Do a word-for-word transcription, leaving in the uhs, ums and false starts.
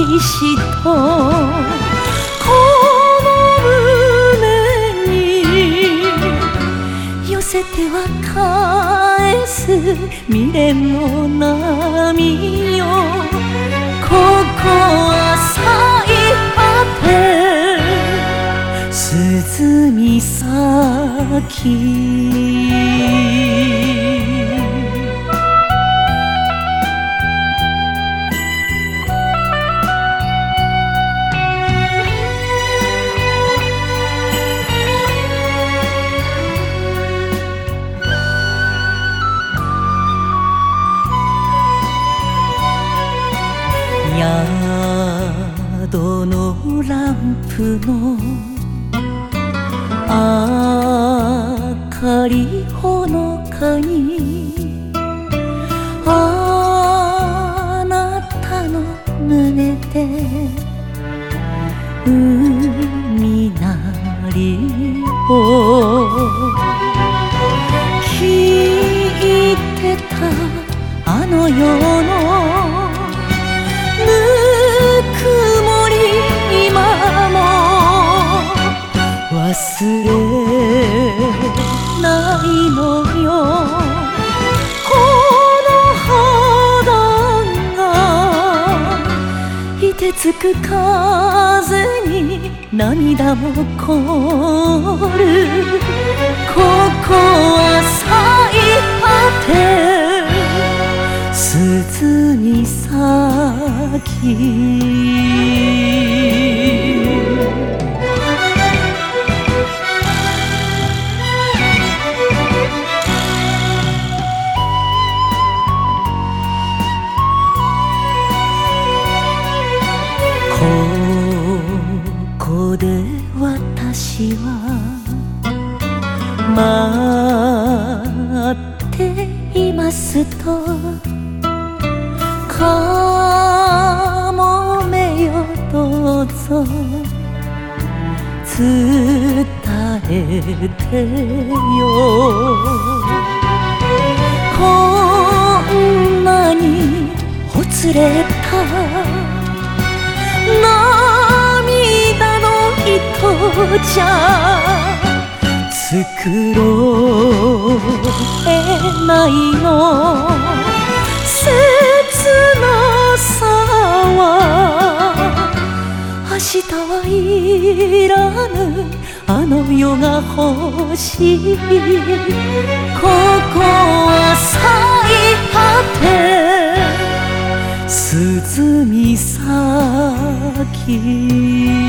しとこの胸に寄せては返す未練の波よ。ここは最果て涼み先。宿のランプの明かりほのかにあなたの胸で海なりを聞いてたあの夜のぬくもり今も忘れないのよ。この肌が凍てつく風に涙も凍る。ここは最果て涼み先。ここで私は待っていますとかもめよどうぞ伝えてよ。こんなにほつれた涙の糸じゃ作ろえないの。切なさは明日はいらぬあの世が欲しい。ここは最果て涼み先。